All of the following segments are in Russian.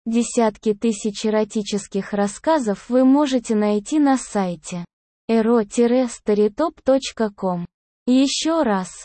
Десятки тысяч эротических рассказов вы можете найти на сайте ero-storytop.com. Еще раз,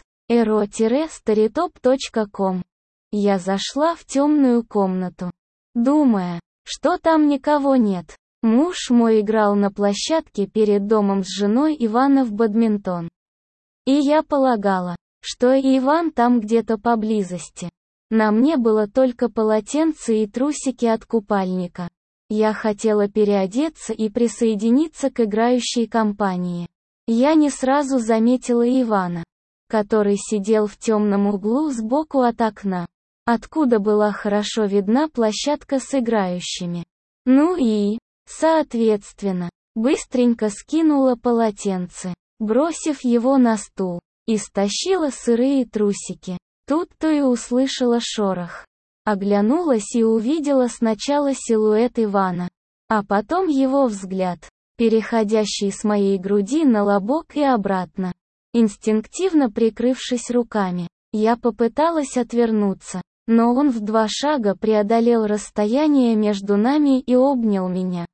ero-storytop.com. Я зашла в темную комнату, думая, что там никого нет. Муж мой играл на площадке перед домом с женой Ивана в бадминтон. И я полагала, что и Иван там где-то поблизости. На мне было только полотенце и трусики от купальника. Я хотела переодеться и присоединиться к играющей компании. Я не сразу заметила Ивана, который сидел в темном углу сбоку от окна, откуда была хорошо видна площадка с играющими. Ну и, соответственно, быстренько скинула полотенце, бросив его на стул, и стащила сырые трусики. Тут-то и услышала шорох. Оглянулась и увидела сначала силуэт Ивана, а потом его взгляд, переходящий с моей груди на лобок и обратно. Инстинктивно прикрывшись руками, я попыталась отвернуться, но он в 2 шага преодолел расстояние между нами и обнял меня.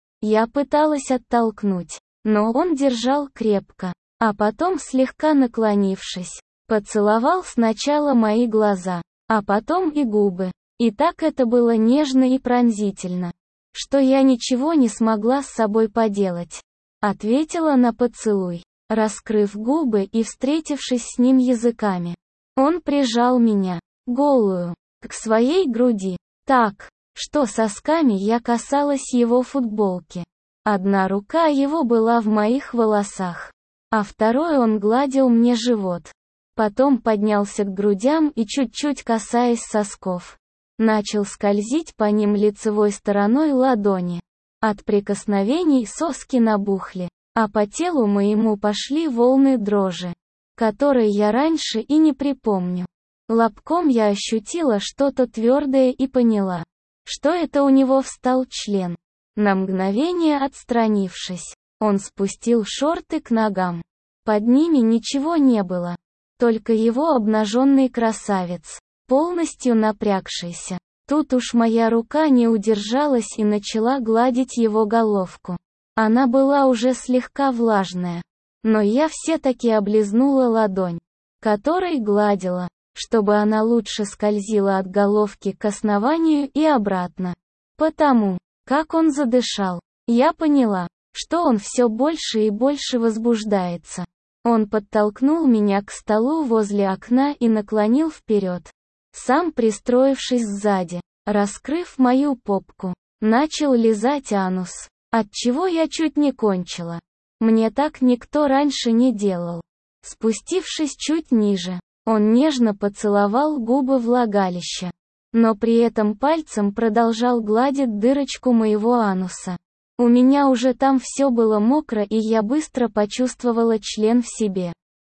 Я пыталась оттолкнуть, но он держал крепко, а потом, слегка наклонившись, поцеловал сначала мои глаза, а потом и губы. И так это было нежно и пронзительно, что я ничего не смогла с собой поделать. Ответила на поцелуй, раскрыв губы и встретившись с ним языками. Он прижал меня, голую, к своей груди, так, что сосками я касалась его футболки. Одна рука его была в моих волосах, а второй он гладил мне живот. Потом поднялся к грудям и, чуть-чуть касаясь сосков, начал скользить по ним лицевой стороной ладони. От прикосновений соски набухли, а по телу моему пошли волны дрожи, которые я раньше и не припомню. Лобком я ощутила что-то твердое и поняла, что это у него встал член. На мгновение отстранившись, он спустил шорты к ногам. Под ними ничего не было. Только его обнаженный красавец, полностью напрягшийся. Тут уж моя рука не удержалась и начала гладить его головку. Она была уже слегка влажная, но я все-таки облизнула ладонь, которой гладила, чтобы она лучше скользила от головки к основанию и обратно. Потому, как он задышал, я поняла, что он все больше и больше возбуждается. Он подтолкнул меня к столу возле окна и наклонил вперед, сам пристроившись сзади, раскрыв мою попку, начал лизать анус, отчего я чуть не кончила. Мне так никто раньше не делал. Спустившись чуть ниже, он нежно поцеловал губы влагалища, но при этом пальцем продолжал гладить дырочку моего ануса. У меня уже там все было мокро, и я быстро почувствовала член в себе.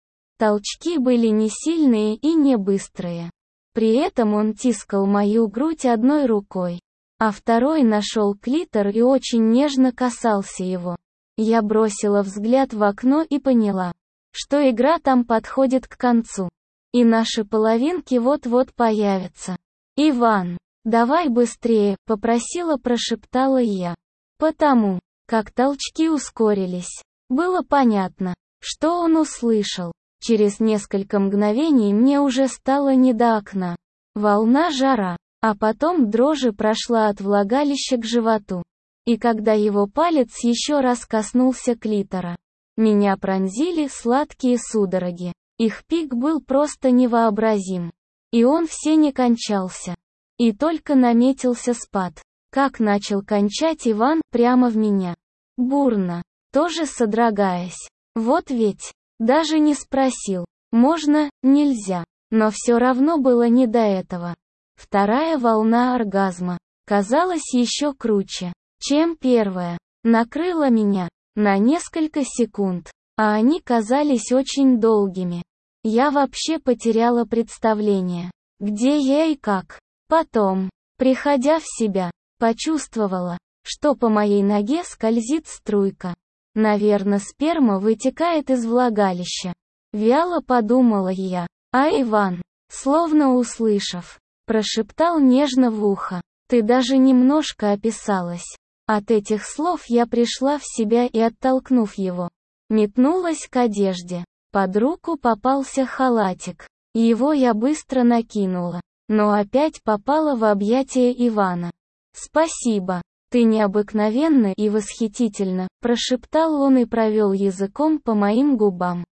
Толчки были не сильные и не быстрые. При этом он тискал мою грудь одной рукой, а второй нашел клитор и очень нежно касался его. Я бросила взгляд в окно и поняла, что игра там подходит к концу, и наши половинки вот-вот появятся. «Иван, давай быстрее», — прошептала я. Потому, как толчки ускорились, было понятно, что он услышал. Через несколько мгновений мне уже стало не до окна. Волна жара, а потом дрожь прошла от влагалища к животу. И когда его палец еще раз коснулся клитора, меня пронзили сладкие судороги. Их пик был просто невообразим. И он все не кончался. И только наметился спад. Как начал кончать Иван прямо в меня. Бурно, тоже содрогаясь. Вот ведь, даже не спросил, можно, нельзя. Но все равно было не до этого. Вторая волна оргазма казалась еще круче, чем первая. Накрыла меня на несколько секунд, а они казались очень долгими. Я вообще потеряла представление, где я и как. Потом, приходя в себя, почувствовала, что по моей ноге скользит струйка. Наверно, сперма вытекает из влагалища. Вяло подумала я, а Иван, словно услышав, прошептал нежно в ухо: Ты даже немножко описалась. От этих слов я пришла в себя и, оттолкнув его, метнулась к одежде. Под руку попался халатик. Его я быстро накинула, но опять попала в объятия Ивана. «Спасибо, ты необыкновенна и восхитительна», — прошептал он и провел языком по моим губам.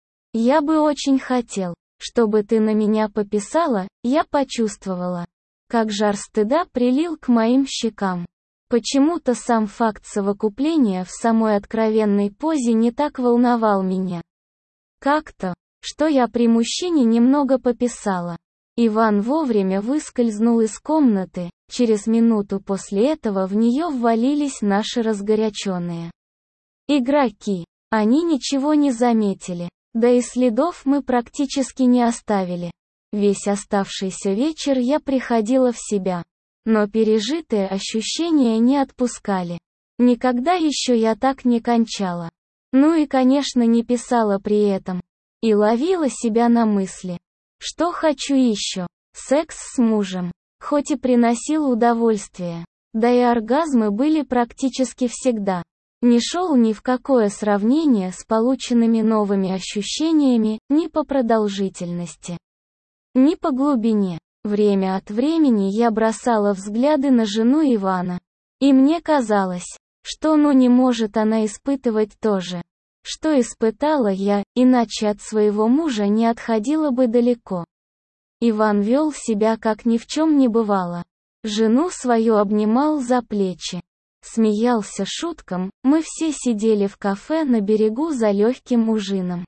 «Я бы очень хотел, чтобы ты на меня пописала», — я почувствовала, как жар стыда прилил к моим щекам. Почему-то сам факт совокупления в самой откровенной позе не так волновал меня. Как-то, что я при мужчине немного пописала. Иван вовремя выскользнул из комнаты, через минуту после этого в нее ввалились наши разгоряченные игроки. Они ничего не заметили, да и следов мы практически не оставили. Весь оставшийся вечер я приходила в себя, но пережитые ощущения не отпускали. Никогда еще я так не кончала. Ну и, конечно, не писала при этом. И ловила себя на мысли, что хочу еще. Секс с мужем. Хоть и приносил удовольствие. Да и оргазмы были практически всегда. Не шел ни в какое сравнение с полученными новыми ощущениями, ни по продолжительности, ни по глубине. Время от времени я бросала взгляды на жену Ивана. И мне казалось, что не может она испытывать то же, что испытала я, иначе от своего мужа не отходила бы далеко. Иван вел себя как ни в чем не бывало. Жену свою обнимал за плечи. Смеялся шуткам, мы все сидели в кафе на берегу за легким ужином.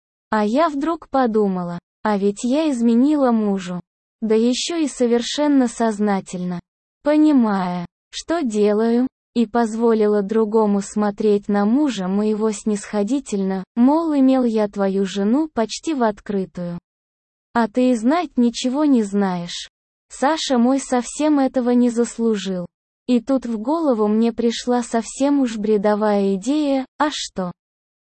А я вдруг подумала, а ведь я изменила мужу. Да еще и совершенно сознательно. Понимая, что делаю, и позволила другому смотреть на мужа моего снисходительно, мол, имел я твою жену почти в открытую. А ты и знать ничего не знаешь. Саша мой совсем этого не заслужил. И тут в голову мне пришла совсем уж бредовая идея, а что?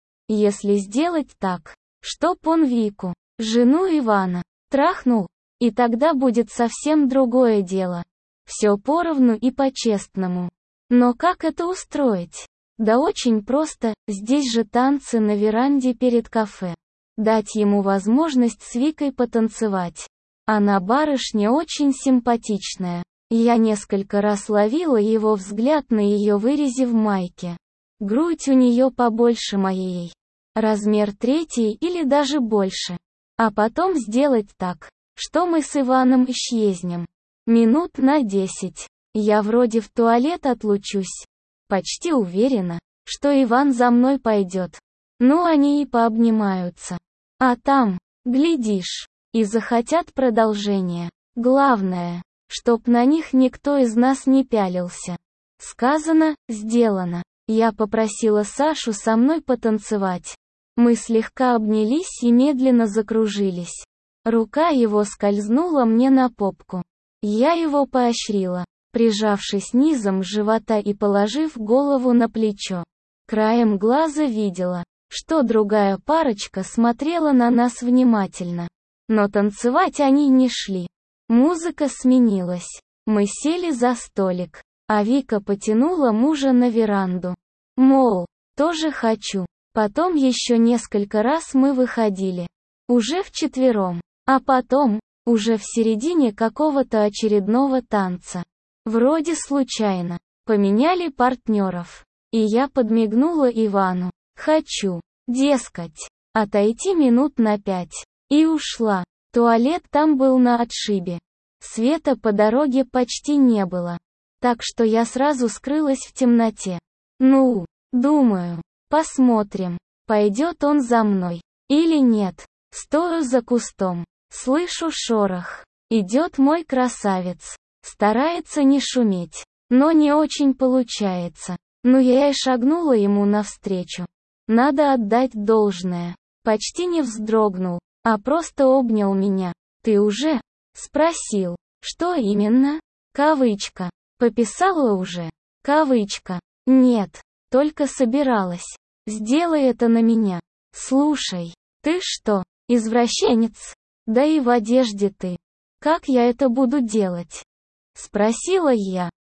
Если сделать так, чтоб он Вику, жену Ивана, трахнул, и тогда будет совсем другое дело. Все поровну и по-честному. Но как это устроить? Да очень просто, здесь же танцы на веранде перед кафе. Дать ему возможность с Викой потанцевать. Она барышня очень симпатичная. Я несколько раз ловила его взгляд на ее вырезе в майке. Грудь у нее побольше моей. Размер 3 или даже больше. А потом сделать так, что мы с Иваном исчезнем. Минут на 10. Я вроде в туалет отлучусь. Почти уверена, что Иван за мной пойдет. Ну они и пообнимаются. А там, глядишь, и захотят продолжения. Главное, чтоб на них никто из нас не пялился. Сказано, сделано. Я попросила Сашу со мной потанцевать. Мы слегка обнялись и медленно закружились. Рука его скользнула мне на попку. Я его поощрила, прижавшись низом живота и положив голову на плечо. Краем глаза видела, что другая парочка смотрела на нас внимательно. Но танцевать они не шли. Музыка сменилась. Мы сели за столик, а Вика потянула мужа на веранду. Мол, тоже хочу. Потом еще несколько раз мы выходили. Уже вчетвером. А потом, уже в середине какого-то очередного танца. Вроде случайно. Поменяли партнеров. И я подмигнула Ивану. Хочу, дескать, отойти минут на 5. И ушла. Туалет там был на отшибе. Света по дороге почти не было. Так что я сразу скрылась в темноте. Ну, думаю, посмотрим, пойдет он за мной. Или нет. Стою за кустом. Слышу шорох. Идет мой красавец. Старается не шуметь. Но не очень получается. Ну я и шагнула ему навстречу. Надо отдать должное. Почти не вздрогнул, а просто обнял меня. «Ты уже?» — спросил. «Что именно?» «Кавычка. Пописала уже?» «Кавычка. Нет, только собиралась. Сделай это на меня. Слушай, ты что, извращенец? Да и в одежде ты. Как я это буду делать?» — спросила я.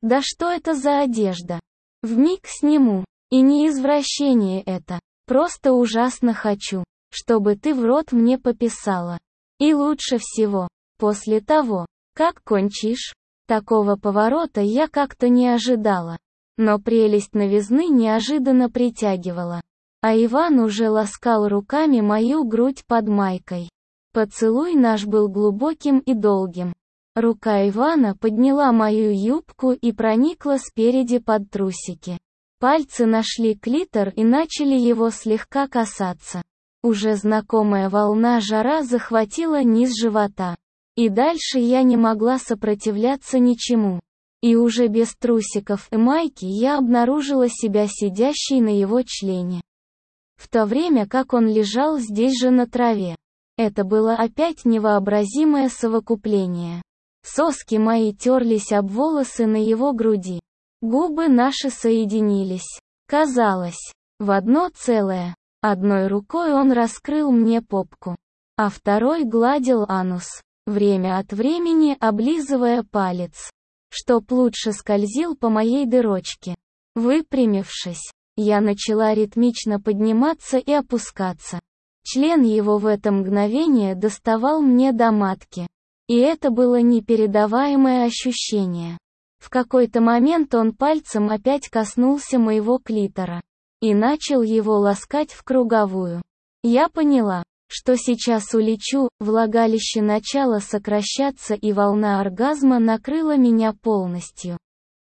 Да что это за одежда? Вмиг сниму. И не извращение это. Просто ужасно хочу, чтобы ты в рот мне пописала. И лучше всего, после того, как кончишь. Такого поворота я как-то не ожидала. Но прелесть новизны неожиданно притягивала. А Иван уже ласкал руками мою грудь под майкой. Поцелуй наш был глубоким и долгим. Рука Ивана подняла мою юбку и проникла спереди под трусики. Пальцы нашли клитор и начали его слегка касаться. Уже знакомая волна жара захватила низ живота. И дальше я не могла сопротивляться ничему. И уже без трусиков и майки я обнаружила себя сидящей на его члене. В то время как он лежал здесь же на траве. Это было опять невообразимое совокупление. Соски мои терлись об волосы на его груди. Губы наши соединились. Казалось, в одно целое. Одной рукой он раскрыл мне попку, а второй гладил анус, время от времени облизывая палец, чтоб лучше скользил по моей дырочке. Выпрямившись, я начала ритмично подниматься и опускаться. Член его в это мгновение доставал мне до матки. И это было непередаваемое ощущение. В какой-то момент он пальцем опять коснулся моего клитора и начал его ласкать в круговую. Я поняла, что сейчас улечу, влагалище начало сокращаться и волна оргазма накрыла меня полностью.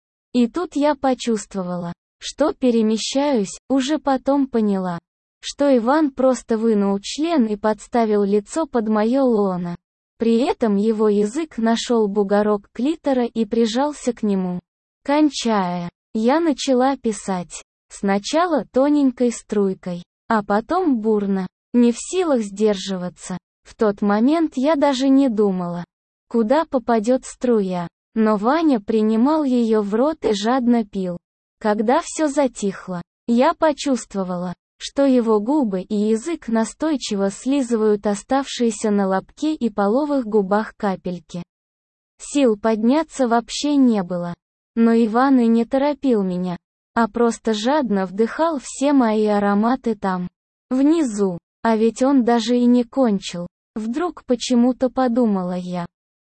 И тут я почувствовала, что перемещаюсь, уже потом поняла, что Иван просто вынул член и подставил лицо под мое лоно. При этом его язык нашел бугорок клитора и прижался к нему. Кончая, я начала писать. Сначала тоненькой струйкой, а потом бурно, не в силах сдерживаться. В тот момент я даже не думала, куда попадет струя, но Ваня принимал ее в рот и жадно пил. Когда все затихло, я почувствовала, что его губы и язык настойчиво слизывают оставшиеся на лобке и половых губах капельки. Сил подняться вообще не было. Но Иван и не торопил меня, а просто жадно вдыхал все мои ароматы там, внизу. А ведь он даже и не кончил. Вдруг почему-то подумала я.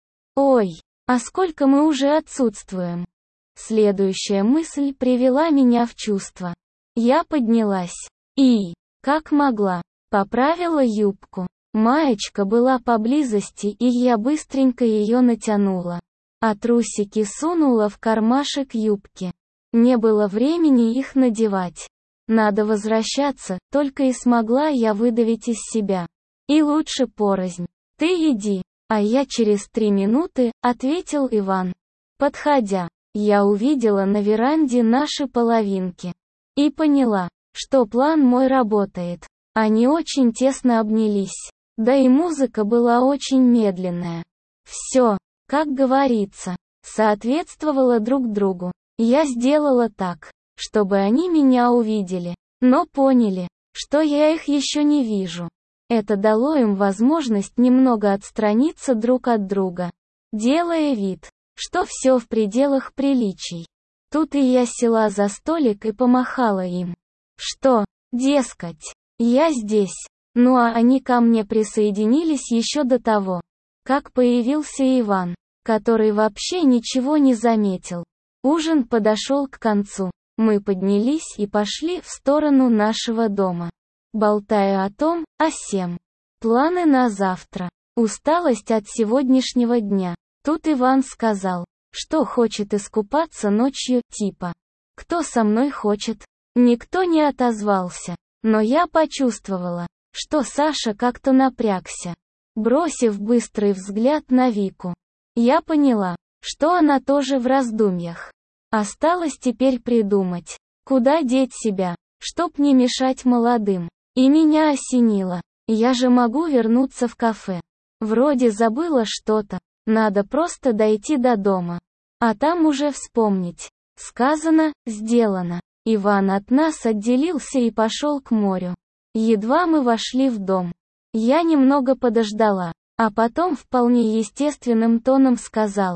Ой, а сколько мы уже отсутствуем? Следующая мысль привела меня в чувство. Я поднялась. И, как могла, поправила юбку. Маечка была поблизости, и я быстренько ее натянула. А трусики сунула в кармашек юбки. Не было времени их надевать. Надо возвращаться, только и смогла я выдавить из себя. И лучше порознь. Ты иди, а я через 3 минуты, ответил Иван. Подходя, я увидела на веранде наши половинки. И поняла, что план мой работает. Они очень тесно обнялись. Да и музыка была очень медленная. Все, как говорится, соответствовало друг другу. Я сделала так, чтобы они меня увидели, но поняли, что я их еще не вижу. Это дало им возможность немного отстраниться друг от друга, делая вид, что все в пределах приличий. Тут и я села за столик и помахала им. Что, дескать, я здесь. Ну а они ко мне присоединились еще до того, как появился Иван, который вообще ничего не заметил. Ужин подошел к концу. Мы поднялись и пошли в сторону нашего дома, болтая о том, о сем. Планы на завтра. Усталость от сегодняшнего дня. Тут Иван сказал, что хочет искупаться ночью, типа. Кто со мной хочет? Никто не отозвался. Но я почувствовала, что Саша как-то напрягся. Бросив быстрый взгляд на Вику, я поняла, что она тоже в раздумьях. Осталось теперь придумать, куда деть себя, чтоб не мешать молодым. И меня осенило. Я же могу вернуться в кафе. Вроде забыла что-то. Надо просто дойти до дома. А там уже вспомнить. Сказано, сделано. Иван от нас отделился и пошел к морю. Едва мы вошли в дом. Я немного подождала, а потом вполне естественным тоном сказала.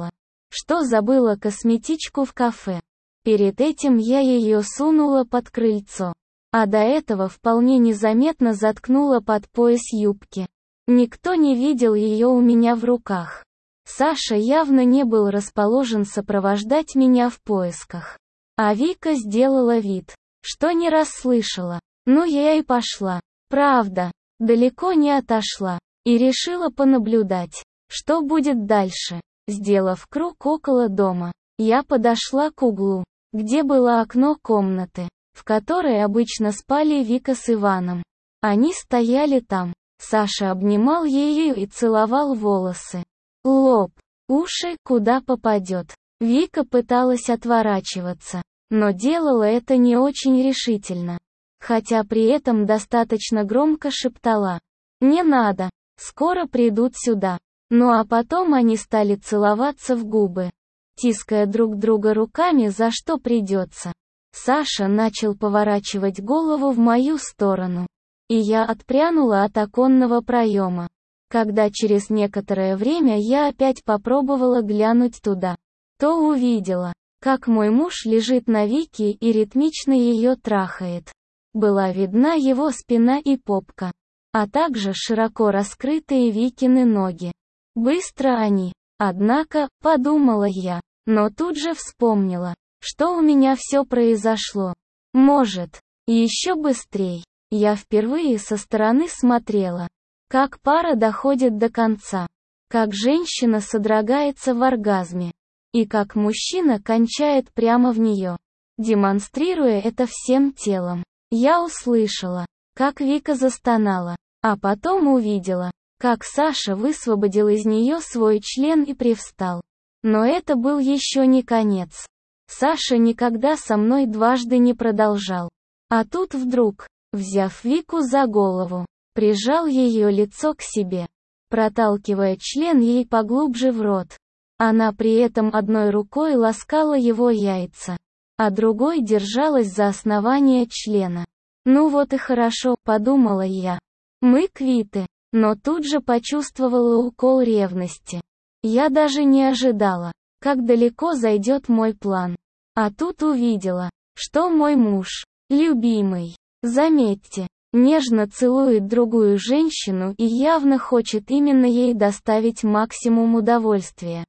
что забыла косметичку в кафе. Перед этим я ее сунула под крыльцо. А до этого вполне незаметно заткнула под пояс юбки. Никто не видел ее у меня в руках. Саша явно не был расположен сопровождать меня в поисках. А Вика сделала вид, что не расслышала. Ну я и пошла. Правда, далеко не отошла. И решила понаблюдать, что будет дальше. Сделав круг около дома, я подошла к углу, где было окно комнаты, в которой обычно спали Вика с Иваном. Они стояли там. Саша обнимал ее и целовал волосы, лоб, уши, куда попадет. Вика пыталась отворачиваться, но делала это не очень решительно. Хотя при этом достаточно громко шептала: «Не надо, скоро придут сюда». Ну а потом они стали целоваться в губы, тиская друг друга руками, за что придется. Саша начал поворачивать голову в мою сторону. И я отпрянула от оконного проема. Когда через некоторое время я опять попробовала глянуть туда, то увидела, как мой муж лежит на Вике и ритмично ее трахает. Была видна его спина и попка, а также широко раскрытые Викины ноги. Быстро они. Однако, подумала я, но тут же вспомнила, что у меня все произошло. Может, еще быстрей. Я впервые со стороны смотрела, как пара доходит до конца, как женщина содрогается в оргазме, и как мужчина кончает прямо в нее, демонстрируя это всем телом. Я услышала, как Вика застонала, а потом увидела, как Саша высвободил из нее свой член и привстал. Но это был еще не конец. Саша никогда со мной дважды не продолжал. А тут вдруг, взяв Вику за голову, прижал ее лицо к себе, проталкивая член ей поглубже в рот. Она при этом одной рукой ласкала его яйца, а другой держалась за основание члена. Ну вот и хорошо, подумала я. Мы квиты, но тут же почувствовала укол ревности. Я даже не ожидала, как далеко зайдет мой план. А тут увидела, что мой муж, любимый, заметьте, нежно целует другую женщину и явно хочет именно ей доставить максимум удовольствия.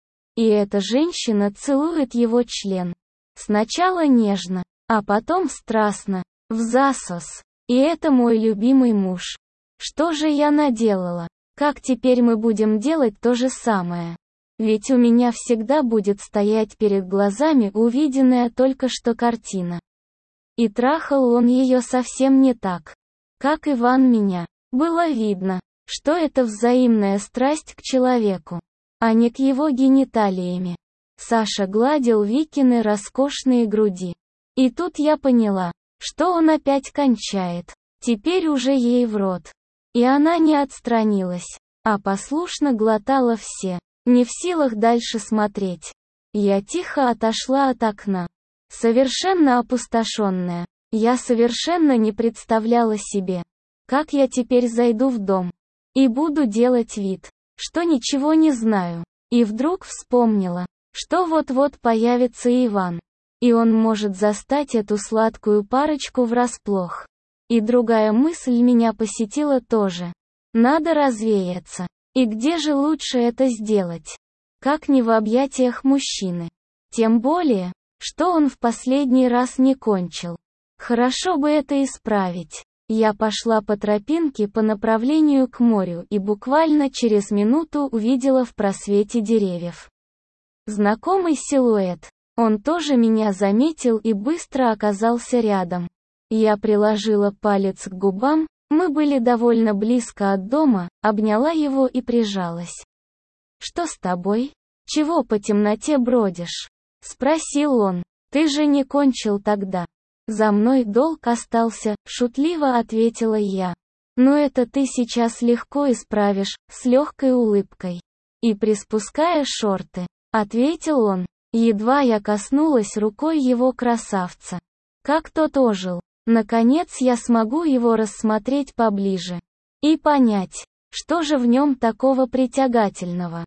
И эта женщина целует его член. Сначала нежно, а потом страстно, взасос. И это мой любимый муж. Что же я наделала? Как теперь мы будем делать то же самое? Ведь у меня всегда будет стоять перед глазами увиденная только что картина. И трахал он ее совсем не так, как Иван меня. Было видно, что это взаимная страсть к человеку, а не к его гениталиями. Саша гладил Викины роскошные груди. И тут я поняла, что он опять кончает. Теперь уже ей в рот. И она не отстранилась, а послушно глотала все, не в силах дальше смотреть. Я тихо отошла от окна. Совершенно опустошенная. Я совершенно не представляла себе, как я теперь зайду в дом и буду делать вид, что ничего не знаю. И вдруг вспомнила, что вот-вот появится Иван, и он может застать эту сладкую парочку врасплох. И другая мысль меня посетила тоже. Надо развеяться. И где же лучше это сделать? Как не в объятиях мужчины. Тем более, что он в последний раз не кончил. Хорошо бы это исправить. Я пошла по тропинке по направлению к морю и буквально через минуту увидела в просвете деревьев знакомый силуэт. Он тоже меня заметил и быстро оказался рядом. Я приложила палец к губам, мы были довольно близко от дома, обняла его и прижалась. «Что с тобой? Чего по темноте бродишь?» — спросил он. «Ты же не кончил тогда». «За мной долг остался», — шутливо ответила я. «Но это ты сейчас легко исправишь», — с легкой улыбкой. «И приспуская шорты», — ответил он. Едва я коснулась рукой его красавца. Как тот ожил. Наконец я смогу его рассмотреть поближе. И понять, что же в нем такого притягательного.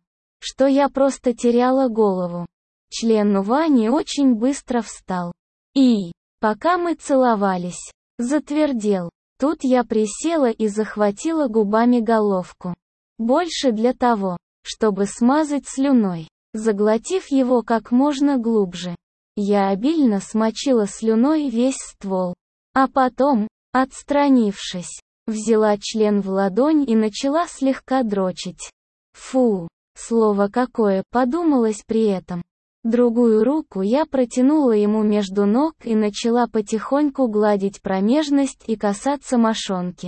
что я просто теряла голову. Член у Вани очень быстро встал. И, пока мы целовались, затвердел. Тут я присела и захватила губами головку. Больше для того, чтобы смазать слюной. Заглотив его как можно глубже, я обильно смочила слюной весь ствол. А потом, отстранившись, взяла член в ладонь и начала слегка дрочить. Фу, слово какое, подумалось при этом. Другую руку я протянула ему между ног и начала потихоньку гладить промежность и касаться мошонки.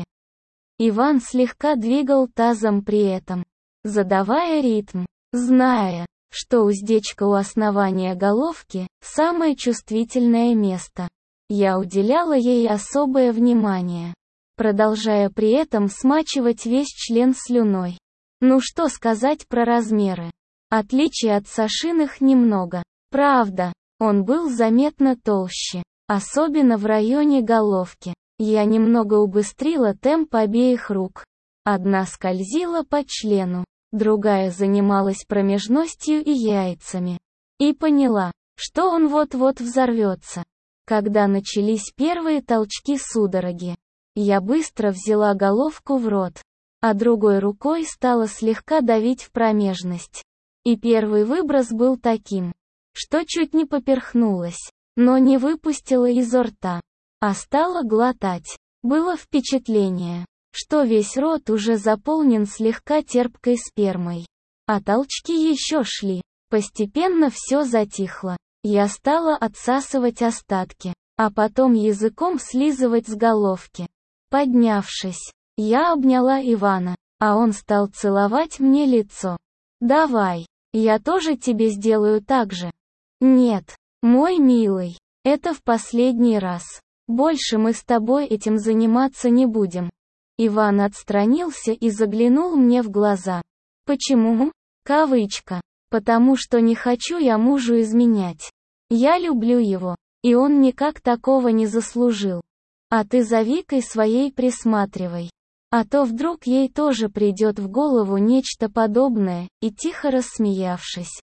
Иван слегка двигал тазом при этом, задавая ритм, зная, что уздечка у основания головки – самое чувствительное место. Я уделяла ей особое внимание, продолжая при этом смачивать весь член слюной. Ну что сказать про размеры? Отличий от Сашиных немного. Правда, он был заметно толще, особенно в районе головки. Я немного убыстрила темп обеих рук. Одна скользила по члену, другая занималась промежностью и яйцами. И поняла, что он вот-вот взорвется. Когда начались первые толчки судороги, я быстро взяла головку в рот, а другой рукой стала слегка давить в промежность. И первый выброс был таким, что чуть не поперхнулась, но не выпустила изо рта, а стала глотать. Было впечатление, что весь рот уже заполнен слегка терпкой спермой. А толчки еще шли. Постепенно все затихло. Я стала отсасывать остатки, а потом языком слизывать с головки. Поднявшись, я обняла Ивана, а он стал целовать мне лицо. «Давай, я тоже тебе сделаю так же». «Нет, мой милый, это в последний раз. Больше мы с тобой этим заниматься не будем». Иван отстранился и заглянул мне в глаза. «Почему?» Кавычка. «Потому что не хочу я мужу изменять. Я люблю его, и он никак такого не заслужил. А ты за Викой своей присматривай. А то вдруг ей тоже придет в голову нечто подобное», и тихо рассмеявшись,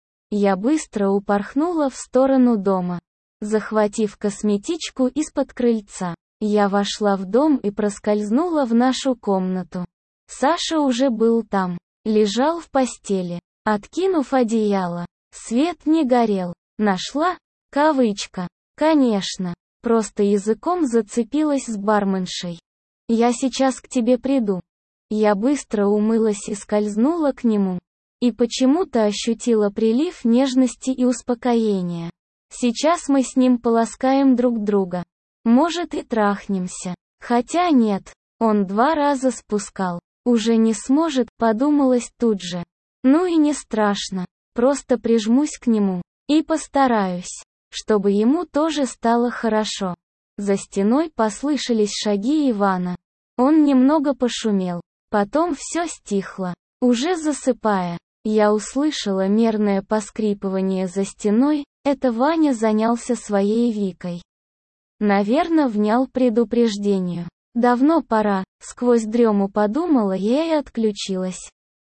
я быстро упорхнула в сторону дома. Захватив косметичку из-под крыльца, я вошла в дом и проскользнула в нашу комнату. Саша уже был там, лежал в постели, откинув одеяло. Свет не горел. Нашла? Кавычка. Конечно. Просто языком зацепилась с барменшей. «Я сейчас к тебе приду». Я быстро умылась и скользнула к нему. И почему-то ощутила прилив нежности и успокоения. Сейчас мы с ним поласкаем друг друга. Может и трахнемся. Хотя нет, он 2 раза спускал. Уже не сможет, подумалось тут же. Ну и не страшно. Просто прижмусь к нему. И постараюсь, чтобы ему тоже стало хорошо. За стеной послышались шаги Ивана. Он немного пошумел. Потом все стихло. Уже засыпая, я услышала мерное поскрипывание за стеной. Это Ваня занялся своей Викой. Наверно, внял предупреждению. Давно пора, сквозь дрему подумала я и отключилась.